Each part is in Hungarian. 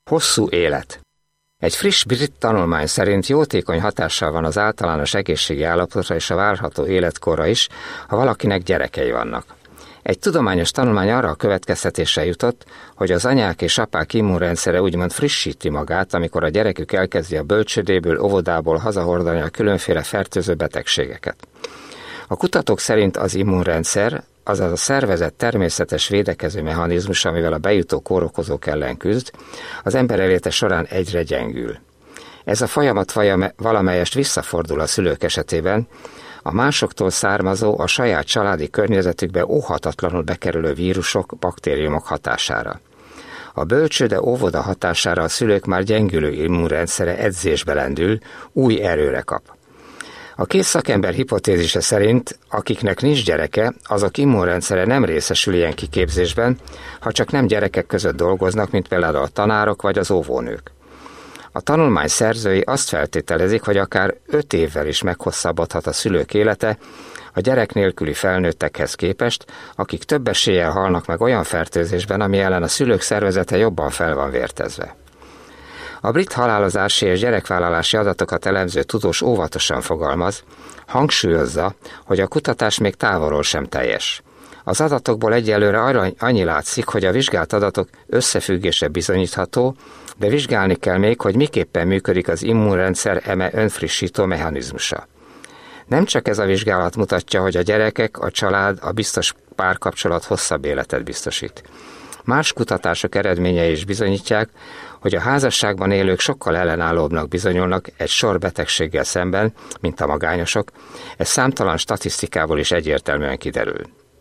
Hosszú élet. Egy friss brit tanulmány szerint jótékony hatással van az általános egészségi állapotra és a várható életkorra is, ha valakinek gyerekei vannak. Egy tudományos tanulmány arra a következtetésre jutott, hogy az anyák és apák immunrendszere úgymond frissíti magát, amikor a gyerekük elkezdi a bölcsődéből, óvodából hazahordani a különféle fertőző betegségeket. A kutatók szerint az immunrendszer, azaz a szervezet természetes védekező mechanizmus, amivel a bejutó kórokozók ellen küzd, az ember élete során egyre gyengül. Ez a folyamat valamelyest visszafordul a szülők esetében, a másoktól származó, a saját családi környezetükbe óhatatlanul bekerülő vírusok, baktériumok hatására. A bölcsőde, óvoda hatására a szülők már gyengülő immunrendszere edzésbe lendül, új erőre kap. A két szakember hipotézise szerint, akiknek nincs gyereke, azok immunrendszere nem részesül ilyen kiképzésben, ha csak nem gyerekek között dolgoznak, mint például a tanárok vagy az óvónők. A tanulmány szerzői azt feltételezik, hogy akár 5 évvel is meghosszabbodhat a szülők élete a gyerek nélküli felnőttekhez képest, akik több eséllyel halnak meg olyan fertőzésben, ami ellen a szülők szervezete jobban fel van vértezve. A brit halálozási és gyerekvállalási adatokat elemző tudós óvatosan fogalmaz, hangsúlyozza, hogy a kutatás még távolról sem teljes. Az adatokból egyelőre annyi látszik, hogy a vizsgált adatok összefüggése bizonyítható, de vizsgálni kell még, hogy miképpen működik az immunrendszer eme önfrissító mechanizmusa. Nem csak ez a vizsgálat mutatja, hogy a gyerekek, a család, a biztos párkapcsolat hosszabb életet biztosít. Más kutatások eredményei is bizonyítják, hogy a házasságban élők sokkal ellenállóbbnak bizonyulnak egy sor betegséggel szemben, mint a magányosok, ez számtalan statisztikából is egyértelműen kiderül.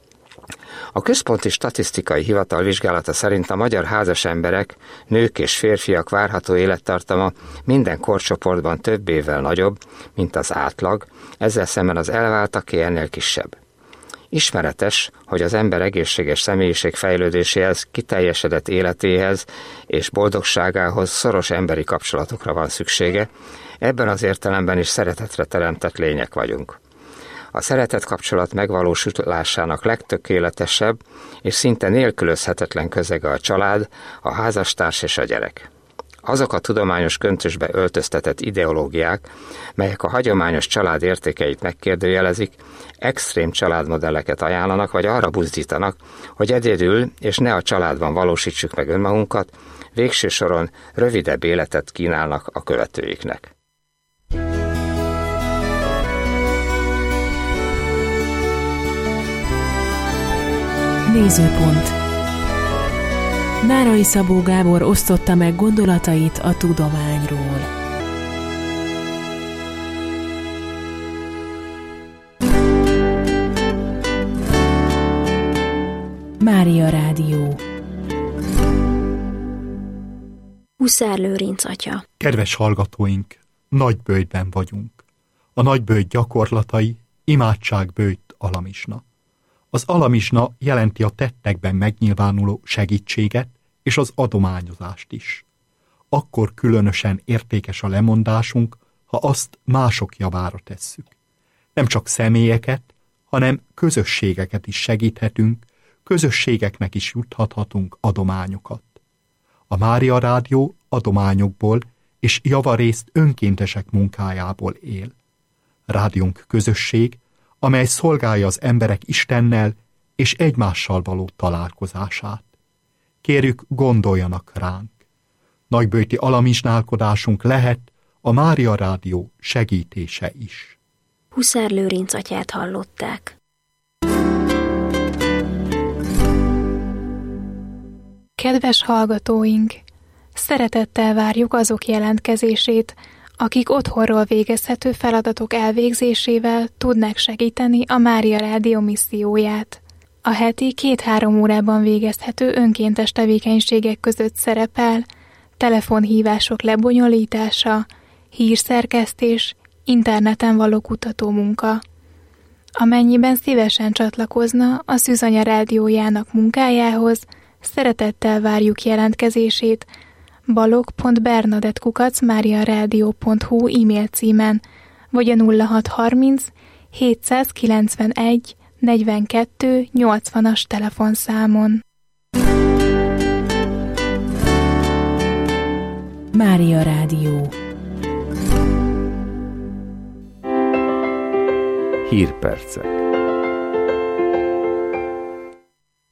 A Központi Statisztikai Hivatal vizsgálata szerint a magyar házas emberek, nők és férfiak várható élettartama minden korcsoportban több évvel nagyobb, mint az átlag, ezzel szemben az elváltaké ennél kisebb. Ismeretes, hogy az ember egészséges személyiség fejlődéséhez, kiteljesedett életéhez és boldogságához szoros emberi kapcsolatokra van szüksége, ebben az értelemben is szeretetre teremtett lények vagyunk. A szeretet kapcsolat megvalósulásának legtökéletesebb és szinte nélkülözhetetlen közege a család, a házastárs és a gyerek. Azok a tudományos köntösbe öltöztetett ideológiák, melyek a hagyományos család értékeit megkérdőjelezik, extrém családmodelleket ajánlanak, vagy arra buzdítanak, hogy egyedül és ne a családban valósítsuk meg önmagunkat, végső soron rövidebb életet kínálnak a követőiknek. Nézőpont. Nárai Szabó Gábor osztotta meg gondolatait a tudományról. Mária Rádió. Huszár Lőrinc atya. Kedves hallgatóink, nagyböjtben vagyunk. A nagyböjt gyakorlatai, imádságböjt alamisna. Az alamisna jelenti a tettekben megnyilvánuló segítséget és az adományozást is. Akkor különösen értékes a lemondásunk, ha azt mások javára tesszük. Nem csak személyeket, hanem közösségeket is segíthetünk, közösségeknek is juttathatunk adományokat. A Mária Rádió adományokból és javarészt önkéntesek munkájából él. Rádiónk közösség, amely szolgálja az emberek Istennel és egymással való találkozását. Kérjük, gondoljanak ránk. Nagyböjti alamisnálkodásunk lehet a Mária Rádió segítése is. Huszár Lőrinc atyát hallották. Kedves hallgatóink! Szeretettel várjuk azok jelentkezését, akik otthonról végezhető feladatok elvégzésével tudnak segíteni a Mária Rádió misszióját. A heti 2-3 órában végezhető önkéntes tevékenységek között szerepel telefonhívások lebonyolítása, hírszerkesztés, interneten való kutatómunka. Amennyiben szívesen csatlakozna a Szűzanya Rádiójának munkájához, szeretettel várjuk jelentkezését balog.bernadett@mariaradio.hu e-mail címen, vagy a 0630 791 42 80-as telefonszámon. Mária Rádió. Hírpercek.